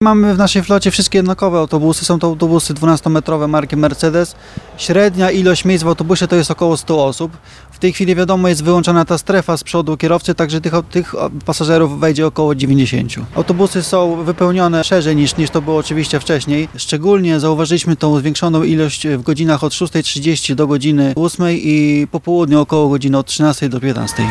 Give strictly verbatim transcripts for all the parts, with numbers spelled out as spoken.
Mamy w naszej flocie wszystkie jednakowe autobusy, są to autobusy dwunastometrowe marki Mercedes. Średnia ilość miejsc w autobusie to jest około stu osób. W tej chwili wiadomo jest wyłączona ta strefa z przodu kierowcy, także tych, tych pasażerów wejdzie około dziewięćdziesięciu. Autobusy są wypełnione szerzej niż, niż to było oczywiście wcześniej. Szczególnie zauważyliśmy tą zwiększoną ilość w godzinach od szóstej trzydzieści do godziny ósmej i po południu około godziny od trzynastej do piętnastej.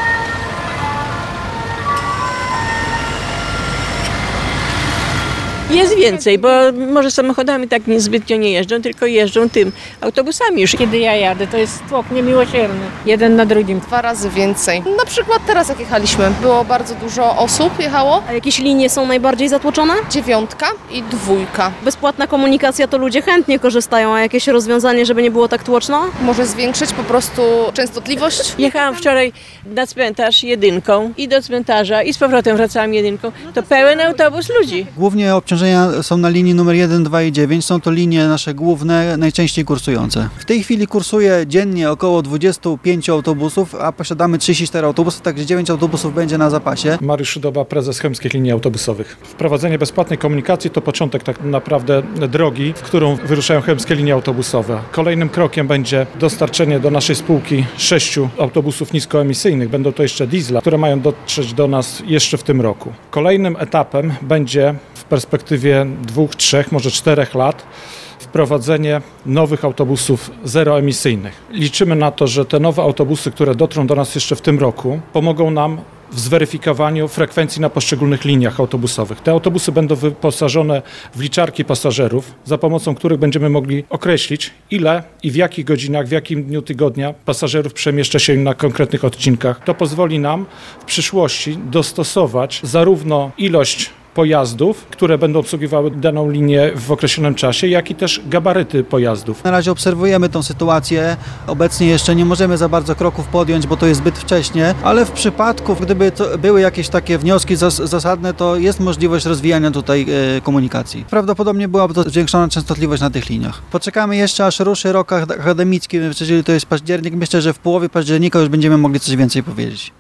Jest więcej, bo może samochodami tak niezbytnio nie jeżdżą, tylko jeżdżą tym autobusami już. Kiedy ja jadę, to jest tłok niemiłosierny. Jeden na drugim. Dwa razy więcej. Na przykład teraz jak jechaliśmy, było bardzo dużo osób jechało. A jakieś linie są najbardziej zatłoczone? Dziewiątka i dwójka. Bezpłatna komunikacja to ludzie chętnie korzystają, a jakieś rozwiązanie, żeby nie było tak tłoczno? Może zwiększyć po prostu częstotliwość? Jechałam wczoraj na cmentarz jedynką i do cmentarza i z powrotem wracałam jedynką. To pełen autobus ludzi. Głównie obciążenia są na linii numer jeden, dwa i dziewięć. Są to linie nasze główne, najczęściej kursujące. W tej chwili kursuje dziennie około dwudziestu pięciu autobusów, a posiadamy trzydzieści cztery autobusy, także dziewięć autobusów będzie na zapasie. Mariusz Szydoba, prezes Chełmskich Linii Autobusowych. Wprowadzenie bezpłatnej komunikacji to początek tak naprawdę drogi, w którą wyruszają chełmskie linie autobusowe. Kolejnym krokiem będzie dostarczenie do naszej spółki sześciu autobusów niskoemisyjnych. Będą to jeszcze diesla, które mają dotrzeć do nas jeszcze w tym roku. Kolejnym etapem będzie w perspektywie dwóch, trzech, może czterech lat wprowadzenie nowych autobusów zeroemisyjnych. Liczymy na to, że te nowe autobusy, które dotrą do nas jeszcze w tym roku, pomogą nam w zweryfikowaniu frekwencji na poszczególnych liniach autobusowych. Te autobusy będą wyposażone w liczarki pasażerów, za pomocą których będziemy mogli określić, ile i w jakich godzinach, w jakim dniu tygodnia pasażerów przemieszcza się na konkretnych odcinkach. To pozwoli nam w przyszłości dostosować zarówno ilość pojazdów, które będą obsługiwały daną linię w określonym czasie, jak i też gabaryty pojazdów. Na razie obserwujemy tą sytuację. Obecnie jeszcze nie możemy za bardzo kroków podjąć, bo to jest zbyt wcześnie, ale w przypadku, gdyby to były jakieś takie wnioski zas- zasadne, to jest możliwość rozwijania tutaj e, komunikacji. Prawdopodobnie byłaby to zwiększona częstotliwość na tych liniach. Poczekamy jeszcze, aż ruszy rok akademicki, czyli to jest październik. Myślę, że w połowie października już będziemy mogli coś więcej powiedzieć.